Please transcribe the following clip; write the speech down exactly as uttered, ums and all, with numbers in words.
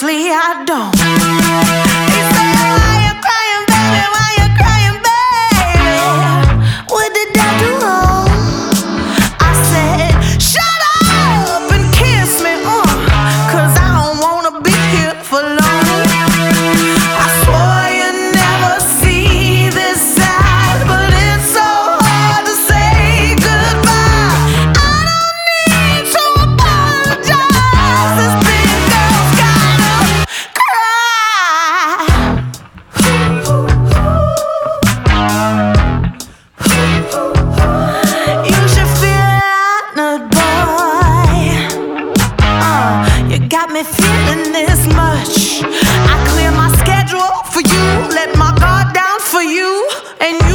honestly, I don't. He said, why you crying, baby? Why you crying, baby? What did I do wrong? I said, shut up and kiss me, uh, cause I don't wanna be here for long. I swore you'd never see this side, but it's so hard to say goodbye. I don't need to apologize. This big girl's gotta cry. You should feel honored, boy. Uh, you got me feeling this much. I clear my schedule for you, let my guard down for you, and you